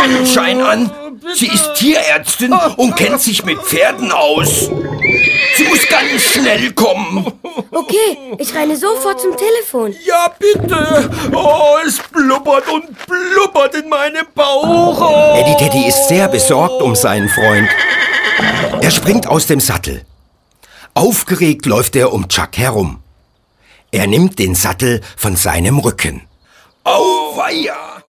Sonnenschein an. Sie ist Tierärztin und kennt sich mit Pferden aus. Sie muss ganz schnell kommen. Okay, ich renne sofort zum Telefon. Ja, bitte. Oh, es blubbert und blubbert in meinem Bauch. Oh. Eddie Teddy ist sehr besorgt um seinen Freund. Er springt aus dem Sattel. Aufgeregt läuft er um Chuck herum. Er nimmt den Sattel von seinem Rücken. Auweia.